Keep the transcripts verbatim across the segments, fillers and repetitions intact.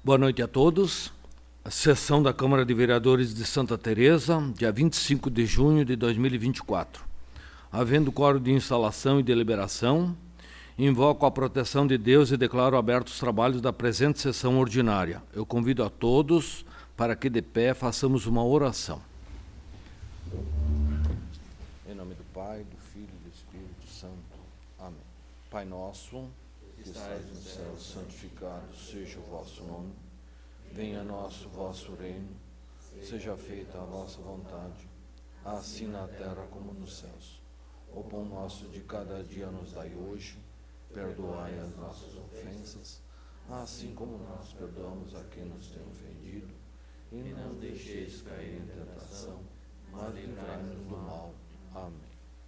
Boa noite a todos. A sessão da Câmara de Vereadores de Santa Teresa, dia vinte e cinco de junho de dois mil e vinte e quatro. Havendo quórum de instalação e deliberação, invoco a proteção de Deus e declaro abertos os trabalhos da presente sessão ordinária. Eu convido a todos para que de pé façamos uma oração. Em nome do Pai, do Filho e do Espírito Santo. Amém. Pai nosso, que estais no céu, santificado seja o vosso nome. Venha a nós o vosso reino, seja feita a vossa vontade, assim na terra como nos céus. O pão nosso de cada dia nos dai hoje, perdoai as nossas ofensas, assim como nós perdoamos a quem nos tem ofendido, e não deixeis cair em tentação, mas livrai-nos do mal. Amém.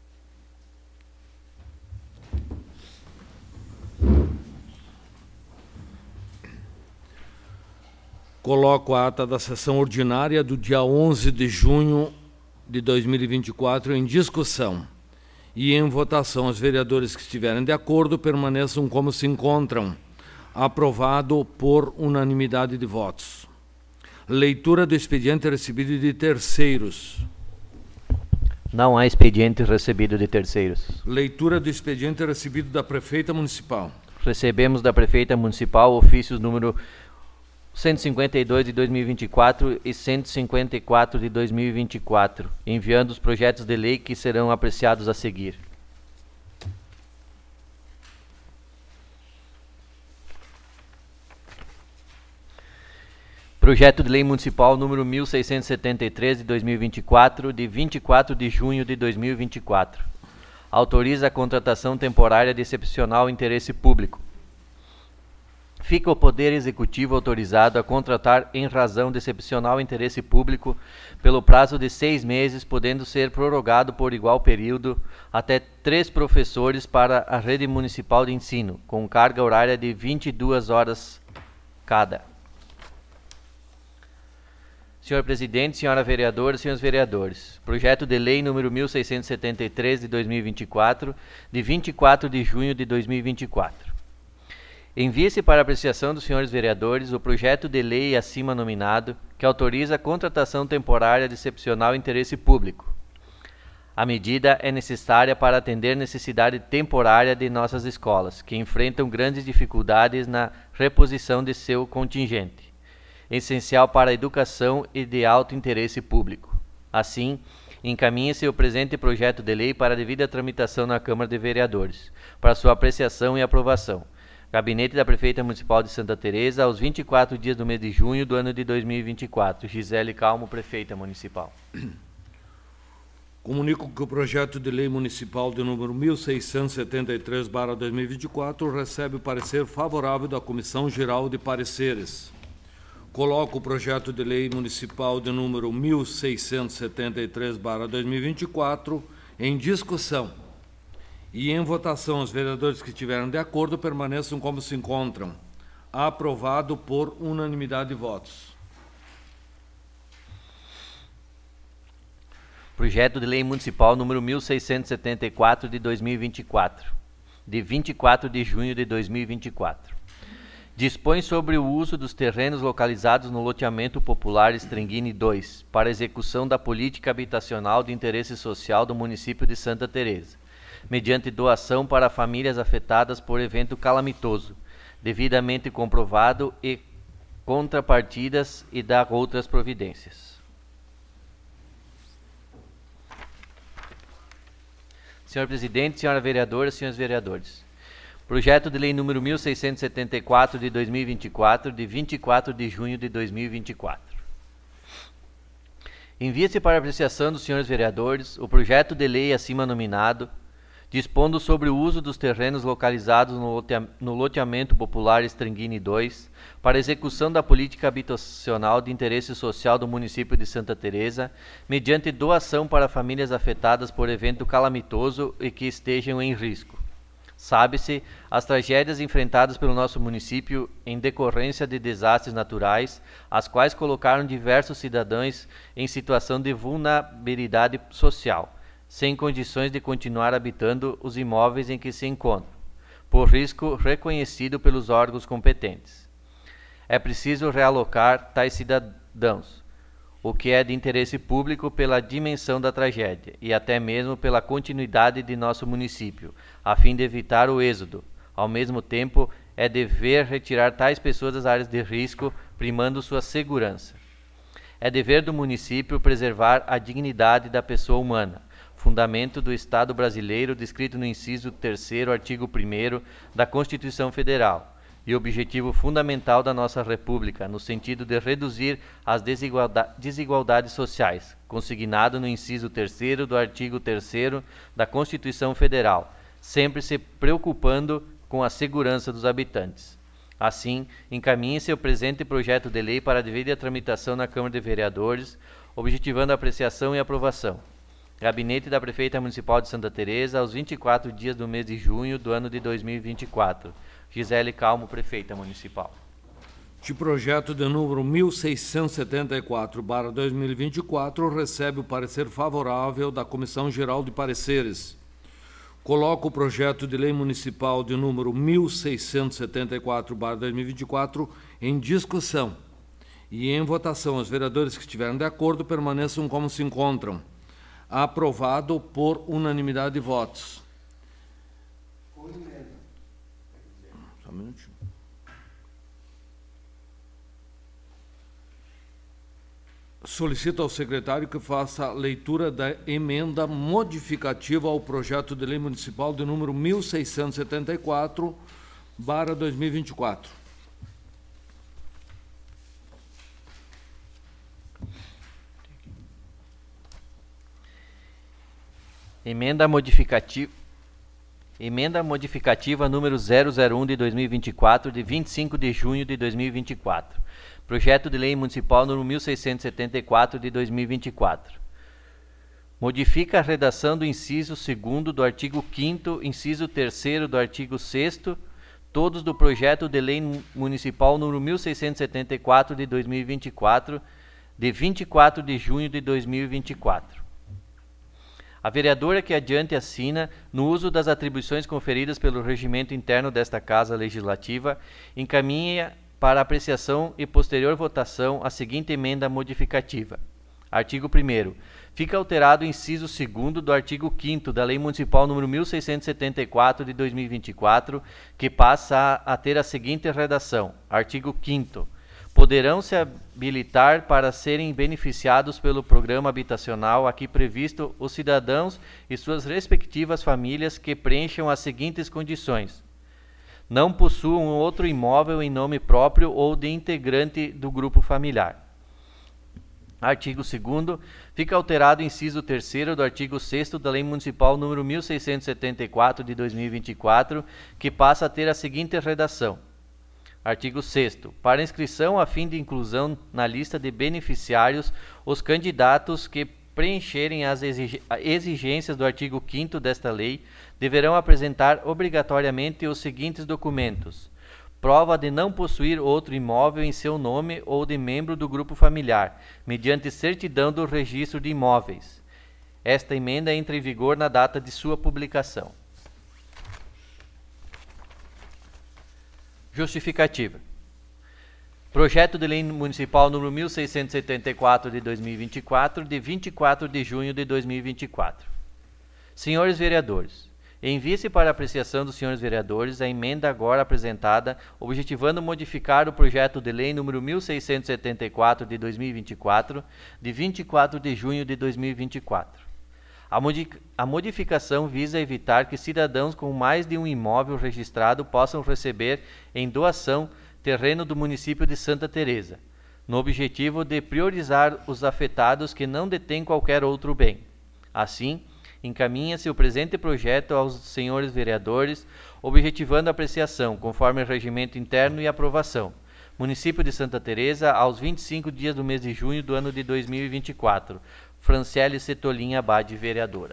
Coloco a ata da sessão ordinária do dia onze de junho de dois mil e vinte e quatro em discussão e em votação. Os vereadores que estiverem de acordo permaneçam como se encontram. Aprovado por unanimidade de votos. Leitura do expediente recebido de terceiros. Não há expediente recebido de terceiros. Leitura do expediente recebido da Prefeita Municipal. Recebemos da Prefeita Municipal ofícios número cento e cinquenta e dois de dois mil e vinte e quatro e cento e cinquenta e quatro de dois mil e vinte e quatro, enviando os projetos de lei que serão apreciados a seguir. Projeto de Lei Municipal número mil seiscentos e setenta e três de dois mil e vinte e quatro, de vinte e quatro de junho de dois mil e vinte e quatro. Autoriza a contratação temporária de excepcional interesse público. Fica o Poder Executivo autorizado a contratar em razão de excepcional interesse público pelo prazo de seis meses, podendo ser prorrogado por igual período até três professores para a rede municipal de ensino, com carga horária de vinte e duas horas cada. Senhor Presidente, senhora vereadora, senhores vereadores, projeto de lei número mil seiscentos e setenta e três de dois mil e vinte e quatro, de vinte e quatro de junho de dois mil e vinte e quatro. Envie-se para apreciação dos senhores vereadores o projeto de lei acima nominado, que autoriza a contratação temporária de excepcional interesse público. A medida é necessária para atender necessidade temporária de nossas escolas, que enfrentam grandes dificuldades na reposição de seu contingente, essencial para a educação e de alto interesse público. Assim, encaminhe-se o presente projeto de lei para a devida tramitação na Câmara de Vereadores, para sua apreciação e aprovação. Gabinete da Prefeita Municipal de Santa Teresa, aos vinte e quatro dias do mês de junho do ano de dois mil e vinte e quatro. Gisele Calmo, Prefeita Municipal. Comunico que o projeto de lei municipal de número mil seiscentos e setenta e três barra dois mil e vinte e quatro recebe o parecer favorável da Comissão Geral de Pareceres. Coloco o projeto de lei municipal de número mil seiscentos e setenta e três barra dois mil e vinte e quatro em discussão. E em votação, os vereadores que estiveram de acordo permaneçam como se encontram. Aprovado por unanimidade de votos. Projeto de Lei Municipal número mil seiscentos e setenta e quatro de dois mil e vinte e quatro, de vinte e quatro de junho de dois mil e vinte e quatro. Dispõe sobre o uso dos terrenos localizados no loteamento popular Estrenguini dois, para execução da política habitacional de interesse social do município de Santa Teresa, mediante doação para famílias afetadas por evento calamitoso, devidamente comprovado e contrapartidas e dar outras providências. Senhor Presidente, senhora vereadora, senhores vereadores. Projeto de lei número mil seiscentos e setenta e quatro de dois mil e vinte e quatro, de vinte e quatro de junho de dois mil e vinte e quatro. Envia-se para apreciação dos senhores vereadores o projeto de lei acima nominado, dispondo sobre o uso dos terrenos localizados no, lotea no loteamento popular Estrenguini dois para execução da política habitacional de interesse social do município de Santa Teresa, mediante doação para famílias afetadas por evento calamitoso e que estejam em risco. Sabe-se as tragédias enfrentadas pelo nosso município em decorrência de desastres naturais, as quais colocaram diversos cidadãos em situação de vulnerabilidade social, sem condições de continuar habitando os imóveis em que se encontram, por risco reconhecido pelos órgãos competentes. é preciso realocar tais cidadãos, o que é de interesse público pela dimensão da tragédia e até mesmo pela continuidade de nosso município, a fim de evitar o êxodo. Ao mesmo tempo, é dever retirar tais pessoas das áreas de risco, primando sua segurança. É dever do município preservar a dignidade da pessoa humana, fundamento do Estado brasileiro descrito no inciso terceiro, artigo primeiro da Constituição Federal, e objetivo fundamental da nossa República, no sentido de reduzir as desigualda- desigualdades sociais, consignado no inciso terceiro do artigo terceiro da Constituição Federal, sempre se preocupando com a segurança dos habitantes. Assim, encaminhe-se o presente projeto de lei para a devida tramitação na Câmara de Vereadores, objetivando a apreciação e aprovação. Gabinete da Prefeita Municipal de Santa Teresa, aos vinte e quatro dias do mês de junho do ano de dois mil e vinte e quatro. Gisele Calmo, Prefeita Municipal. De projeto de número mil seiscentos e setenta e quatro barra dois mil e vinte e quatro, recebe o parecer favorável da Comissão Geral de Pareceres. Coloco o projeto de lei municipal de número mil seiscentos e setenta e quatro barra dois mil e vinte e quatro em discussão e em votação. Os vereadores que estiverem de acordo permaneçam como se encontram. Aprovado por unanimidade de votos. Com emenda. Só um minutinho. Solicito ao secretário que faça a leitura da emenda modificativa ao projeto de lei municipal de número mil seiscentos e setenta e quatro barra dois mil e vinte e quatro. Emenda modificativa, emenda modificativa número zero zero um de dois mil e vinte e quatro, de vinte e cinco de junho de dois mil e vinte e quatro. Projeto de lei municipal número mil seiscentos e setenta e quatro de dois mil e vinte e quatro. Modifica a redação do inciso segundo do artigo quinto, inciso terceiro do artigo sexto, todos do projeto de lei municipal número mil seiscentos e setenta e quatro de dois mil e vinte e quatro, de vinte e quatro de junho de dois mil e vinte e quatro. A vereadora que adiante assina, no uso das atribuições conferidas pelo regimento interno desta Casa Legislativa, encaminha para apreciação e posterior votação a seguinte emenda modificativa. Artigo primeiro. Fica alterado o inciso segundo do artigo quinto da Lei Municipal número mil seiscentos e setenta e quatro de dois mil e vinte e quatro, que passa a, a ter a seguinte redação. Artigo quinto. Poderão se habilitar para serem beneficiados pelo programa habitacional aqui previsto os cidadãos e suas respectivas famílias que preencham as seguintes condições: não possuam outro imóvel em nome próprio ou de integrante do grupo familiar. Artigo segundo. Fica alterado o inciso terceiro do artigo sexto da Lei Municipal número mil seiscentos e setenta e quatro de dois mil e vinte e quatro, que passa a ter a seguinte redação. Artigo sexto. Para inscrição a fim de inclusão na lista de beneficiários, os candidatos que preencherem as exigências do artigo quinto desta lei deverão apresentar obrigatoriamente os seguintes documentos: prova de não possuir outro imóvel em seu nome ou de membro do grupo familiar, mediante certidão do registro de imóveis. Esta emenda entra em vigor na data de sua publicação. Justificativa. Projeto de Lei Municipal número mil seiscentos e setenta e quatro de dois mil e vinte e quatro, de vinte e quatro de junho de dois mil e vinte e quatro. Senhores vereadores, envie-se para apreciação dos senhores vereadores a emenda agora apresentada, objetivando modificar o projeto de lei número mil seiscentos e setenta e quatro de dois mil e vinte e quatro, de vinte e quatro de junho de dois mil e vinte e quatro. A, modi a modificação visa evitar que cidadãos com mais de um imóvel registrado possam receber em doação terreno do município de Santa Teresa, no objetivo de priorizar os afetados que não detêm qualquer outro bem. Assim, encaminha-se o presente projeto aos senhores vereadores, objetivando a apreciação, conforme o regimento interno e aprovação. Município de Santa Teresa, aos vinte e cinco dias do mês de junho do ano de dois mil e vinte e quatro. Franciele Setolin Abade, vereadora.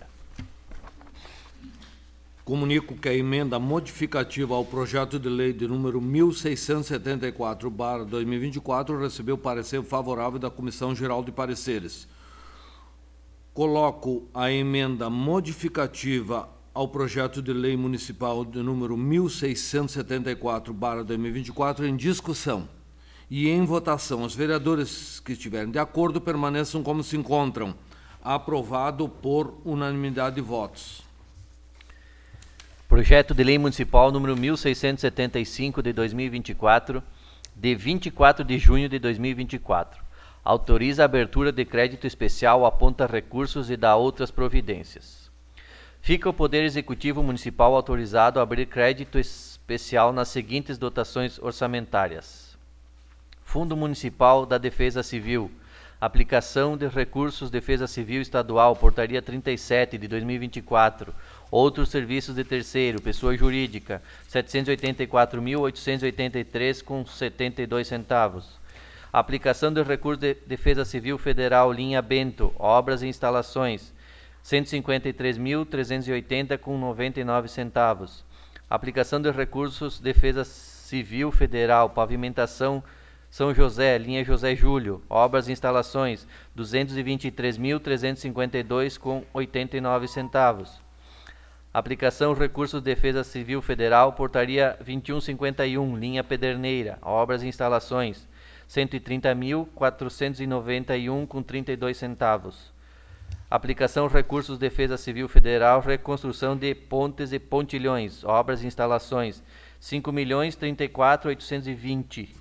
Comunico que a emenda modificativa ao projeto de lei de número mil seiscentos e setenta e quatro barra dois mil e vinte e quatro recebeu parecer favorável da Comissão Geral de Pareceres. Coloco a emenda modificativa ao projeto de lei municipal de número mil seiscentos e setenta e quatro barra dois mil e vinte e quatro em discussão E em votação, os vereadores que estiverem de acordo permaneçam como se encontram. Aprovado por unanimidade de votos. Projeto de Lei Municipal número mil seiscentos e setenta e cinco de dois mil e vinte e quatro, de vinte e quatro de junho de dois mil e vinte e quatro. Autoriza a abertura de crédito especial, aponta recursos e dá outras providências. Fica o Poder Executivo Municipal autorizado a abrir crédito especial nas seguintes dotações orçamentárias: Fundo Municipal da Defesa Civil, aplicação de recursos Defesa Civil Estadual, Portaria trinta e sete de dois mil e vinte e quatro, outros serviços de terceiro, pessoa jurídica, setecentos e oitenta e quatro mil, oitocentos e oitenta e três reais e setenta e dois centavos. Aplicação de recursos de Defesa Civil Federal, linha Bento, obras e instalações, cento e cinquenta e três mil, trezentos e oitenta reais e noventa e nove centavos. Aplicação de recursos Defesa Civil Federal, pavimentação São José, linha José Júlio, obras e instalações, duzentos e vinte e três mil, trezentos e cinquenta e dois reais e oitenta e nove centavos. Aplicação Recursos Defesa Civil Federal, Portaria vinte e um cinquenta e um, linha Pederneira, obras e instalações, cento e trinta mil, quatrocentos e noventa e um reais e trinta e dois centavos. Aplicação Recursos Defesa Civil Federal, reconstrução de pontes e pontilhões, obras e instalações, cinco milhões, trinta e quatro mil, oitocentos e vinte.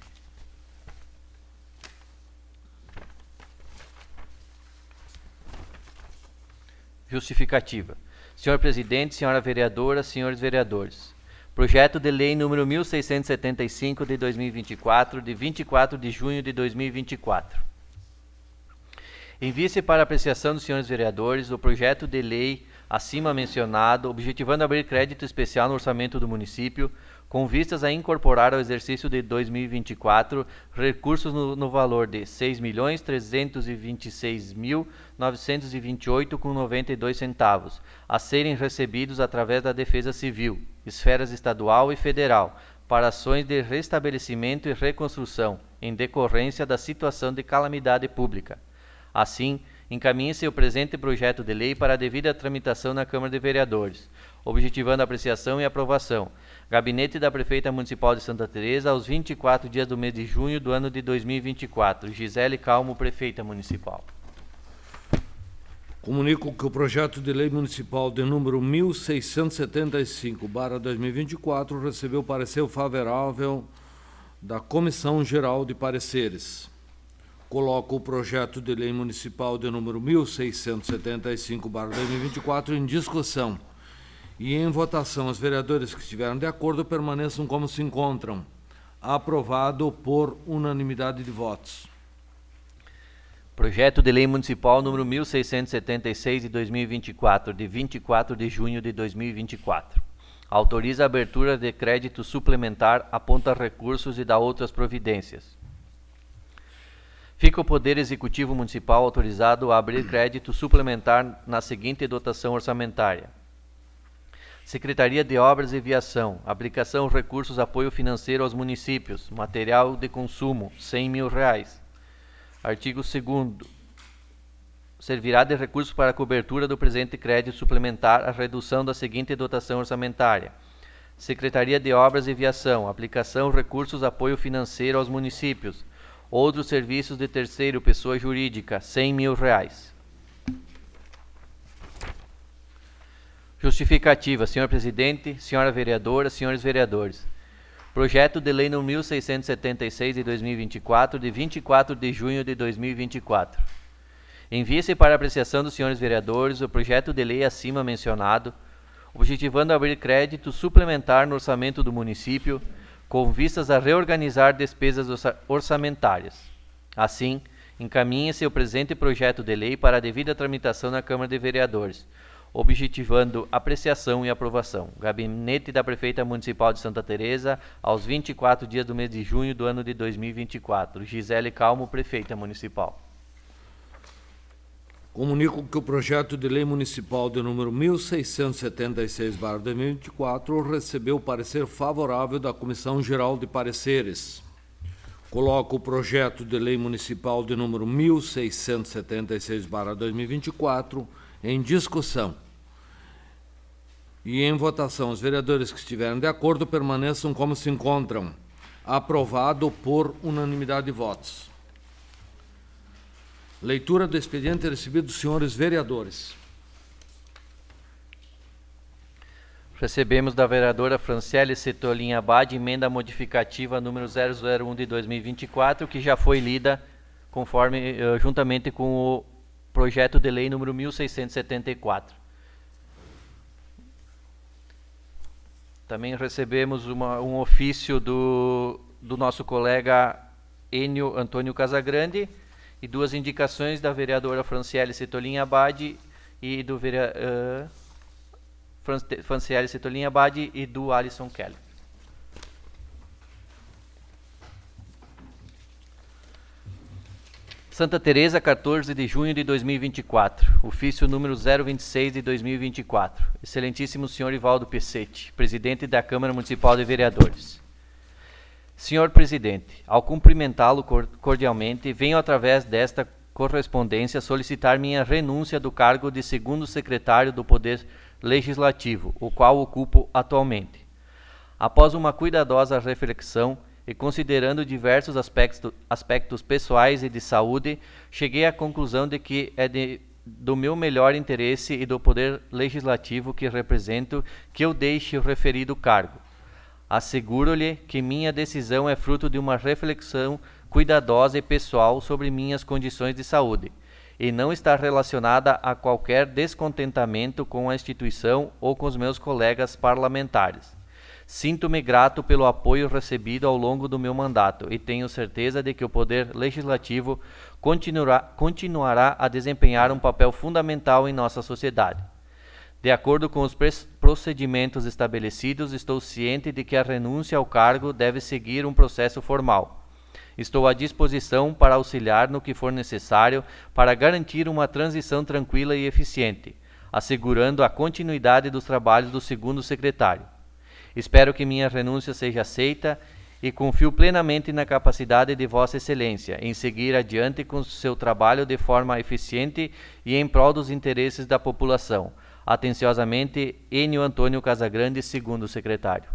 Justificativa. Senhor Presidente, Senhora Vereadora, Senhores Vereadores. Projeto de Lei número mil seiscentos e setenta e cinco de dois mil e vinte e quatro, de vinte e quatro de junho de dois mil e vinte e quatro. Envie-se para apreciação dos senhores vereadores o projeto de lei acima mencionado, objetivando abrir crédito especial no orçamento do município, com vistas a incorporar ao exercício de dois mil e vinte e quatro recursos no, no valor de seis milhões, trezentos e vinte e seis mil, novecentos e vinte e oito reais e noventa e dois centavos, a serem recebidos através da Defesa Civil, esferas estadual e federal, para ações de restabelecimento e reconstrução, em decorrência da situação de calamidade pública. Assim, encaminhe-se o presente projeto de lei para a devida tramitação na Câmara de Vereadores, objetivando a apreciação e aprovação. Gabinete da Prefeita Municipal de Santa Teresa, aos vinte e quatro dias do mês de junho do ano de dois mil e vinte e quatro. Gisele Calmo, Prefeita Municipal. Comunico que o projeto de lei municipal de número mil seiscentos e setenta e cinco barra dois mil e vinte e quatro recebeu parecer favorável da Comissão Geral de Pareceres. Coloco o projeto de lei municipal de número mil seiscentos e setenta e cinco barra dois mil e vinte e quatro em discussão. E em votação, os vereadores que estiveram de acordo permaneçam como se encontram. Aprovado por unanimidade de votos. Projeto de Lei Municipal número mil seiscentos e setenta e seis de dois mil e vinte e quatro, de vinte e quatro de junho de dois mil e vinte e quatro. Autoriza a abertura de crédito suplementar, aponta recursos e dá outras providências. Fica o Poder Executivo Municipal autorizado a abrir crédito suplementar na seguinte dotação orçamentária: Secretaria de Obras e Viação, aplicação recursos apoio financeiro aos municípios, material de consumo, cem mil reais. Artigo segundo. Servirá de recurso para a cobertura do presente crédito suplementar a redução da seguinte dotação orçamentária: Secretaria de Obras e Viação, aplicação recursos apoio financeiro aos municípios, outros serviços de terceiro, pessoa jurídica, cem mil reais. Justificativa. Senhor Presidente, Senhora Vereadora, Senhores Vereadores. Projeto de Lei número mil seiscentos e setenta e seis de dois mil e vinte e quatro, de vinte e quatro de junho de dois mil e vinte e quatro. Envie-se para apreciação dos senhores vereadores o projeto de lei acima mencionado, objetivando abrir crédito suplementar no orçamento do município, com vistas a reorganizar despesas orçamentárias. Assim, encaminhe-se o presente projeto de lei para a devida tramitação na Câmara de Vereadores, objetivando apreciação e aprovação. Gabinete da Prefeita Municipal de Santa Teresa, aos vinte e quatro dias do mês de junho do ano de dois mil e vinte e quatro. Gisele Calmo, Prefeita Municipal. Comunico que o projeto de lei municipal de número mil seiscentos e setenta e seis barra dois mil e vinte e quatro recebeu parecer favorável da Comissão Geral de Pareceres. Coloco o projeto de lei municipal de número mil seiscentos e setenta e seis barra dois mil e vinte e quatro em discussão. E em votação, os vereadores que estiverem de acordo permaneçam como se encontram. Aprovado por unanimidade de votos. Leitura do expediente recebido dos senhores vereadores. Recebemos da vereadora Franciele Setolin Abad emenda modificativa número zero zero um de dois mil e vinte e quatro, que já foi lida conforme, uh, juntamente com o projeto de lei número mil seiscentos e setenta e quatro. Também recebemos uma, um ofício do, do nosso colega Enio Antônio Casagrande e duas indicações da vereadora Franciele Setolin Abad e do vereador... Uh, Franciele Setolin Abad e do Alisson Keller. Santa Teresa, quatorze de junho de dois mil e vinte e quatro. Ofício número zero vinte e seis de dois mil e vinte e quatro. Excelentíssimo senhor Ivaldo Pecete, presidente da Câmara Municipal de Vereadores. Senhor presidente, ao cumprimentá-lo cordialmente, venho através desta correspondência solicitar minha renúncia do cargo de segundo secretário do Poder Legislativo, o qual ocupo atualmente. Após uma cuidadosa reflexão e considerando diversos aspectos, aspectos pessoais e de saúde, cheguei à conclusão de que é de, do meu melhor interesse e do Poder Legislativo que represento que eu deixe o referido cargo. Asseguro-lhe que minha decisão é fruto de uma reflexão cuidadosa e pessoal sobre minhas condições de saúde, e não está relacionada a qualquer descontentamento com a instituição ou com os meus colegas parlamentares. Sinto-me grato pelo apoio recebido ao longo do meu mandato e tenho certeza de que o Poder Legislativo continuará, continuará a desempenhar um papel fundamental em nossa sociedade. De acordo com os procedimentos estabelecidos, estou ciente de que a renúncia ao cargo deve seguir um processo formal. Estou à disposição para auxiliar no que for necessário para garantir uma transição tranquila e eficiente, assegurando a continuidade dos trabalhos do segundo secretário. Espero que minha renúncia seja aceita e confio plenamente na capacidade de Vossa Excelência em seguir adiante com seu trabalho de forma eficiente e em prol dos interesses da população. Atenciosamente, Enio Antônio Casagrande, segundo secretário.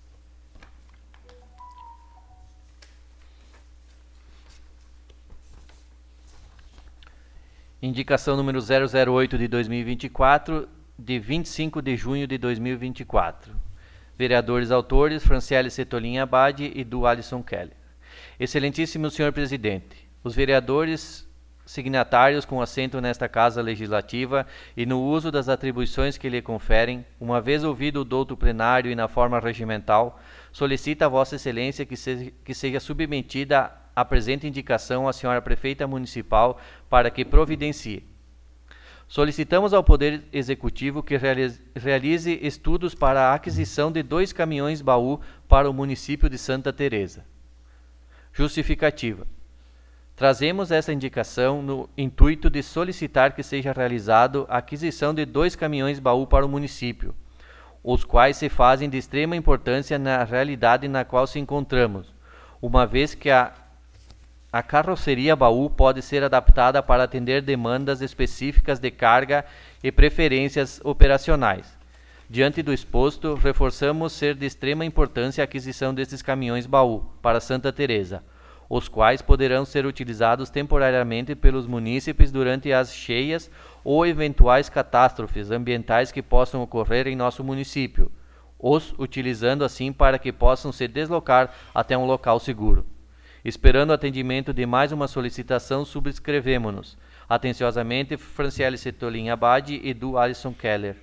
Indicação número zero zero oito de dois mil e vinte e quatro, de vinte e cinco de junho de dois mil e vinte e quatro. Vereadores autores, Franciele Setolin Abad e do Alisson Keller. Excelentíssimo senhor presidente, os vereadores signatários com assento nesta Casa Legislativa e no uso das atribuições que lhe conferem, uma vez ouvido o douto plenário e na forma regimental, solicita a Vossa Excelência que seja, que seja submetida a presente indicação à senhora Prefeita Municipal para que providencie. Solicitamos ao Poder Executivo que realize, realize estudos para a aquisição de dois caminhões-baú para o município de Santa Teresa. Justificativa. Trazemos essa indicação no intuito de solicitar que seja realizado a aquisição de dois caminhões-baú para o município, os quais se fazem de extrema importância na realidade na qual se encontramos, uma vez que a A carroceria baú pode ser adaptada para atender demandas específicas de carga e preferências operacionais. Diante do exposto, reforçamos ser de extrema importância a aquisição desses caminhões baú para Santa Teresa, os quais poderão ser utilizados temporariamente pelos munícipes durante as cheias ou eventuais catástrofes ambientais que possam ocorrer em nosso município, os utilizando assim para que possam se deslocar até um local seguro. Esperando o atendimento de mais uma solicitação, subscrevemo-nos. Atenciosamente, Franciele Setolin Abad e do Alisson Keller.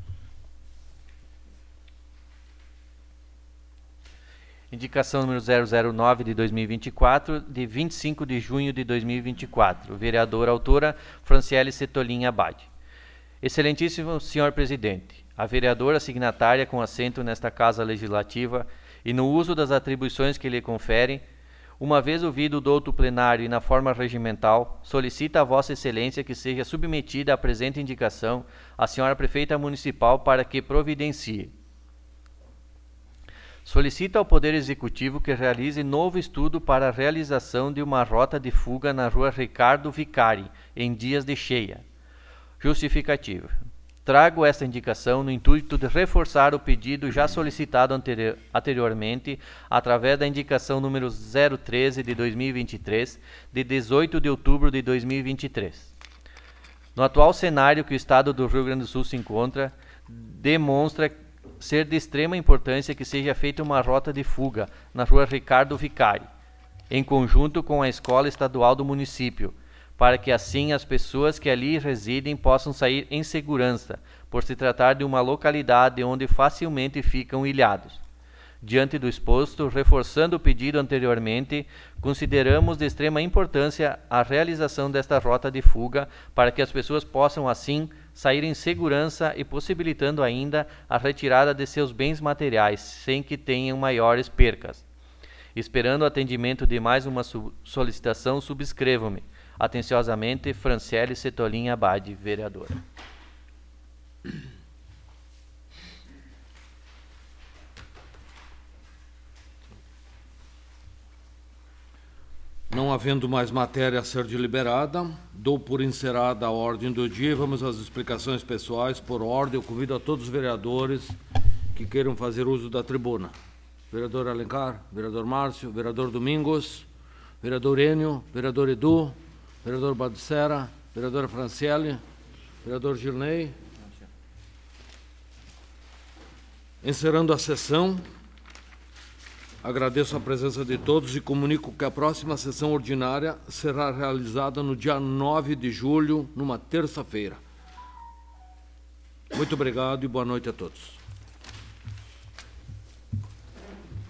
Indicação número zero zero nove de dois mil e vinte e quatro, de vinte e cinco de junho de dois mil e vinte e quatro. Vereadora autora, Franciele Setolin Abad. Excelentíssimo senhor presidente, a vereadora signatária com assento nesta Casa Legislativa e no uso das atribuições que lhe conferem, uma vez ouvido o douto plenário e na forma regimental, solicita a Vossa Excelência que seja submetida à presente indicação à senhora Prefeita Municipal para que providencie. Solicita ao Poder Executivo que realize novo estudo para a realização de uma rota de fuga na rua Ricardo Vicari, em dias de cheia. Justificativa. Trago esta indicação no intuito de reforçar o pedido já solicitado anteri anteriormente, através da indicação número zero treze de dois mil e vinte e três, de dezoito de outubro de dois mil e vinte e três. No atual cenário que o Estado do Rio Grande do Sul se encontra, demonstra ser de extrema importância que seja feita uma rota de fuga na rua Ricardo Vicari, em conjunto com a Escola Estadual do município, para que assim as pessoas que ali residem possam sair em segurança, por se tratar de uma localidade onde facilmente ficam ilhados. Diante do exposto, reforçando o pedido anteriormente, consideramos de extrema importância a realização desta rota de fuga para que as pessoas possam assim sair em segurança e possibilitando ainda a retirada de seus bens materiais, sem que tenham maiores percas. Esperando o atendimento de mais uma solicitação, subscrevam-me. Atenciosamente, Franciele Setolin Abade, vereadora. Não havendo mais matéria a ser deliberada, dou por encerrada a ordem do dia e vamos às explicações pessoais. Por ordem, eu convido a todos os vereadores que queiram fazer uso da tribuna. Vereador Alencar, vereador Márcio, vereador Domingos, vereador Enio, vereador Edu, vereador Badicera, vereadora Franciele, vereador Girnei. Encerrando a sessão, agradeço a presença de todos e comunico que a próxima sessão ordinária será realizada no dia nove de julho, numa terça-feira. Muito obrigado e boa noite a todos.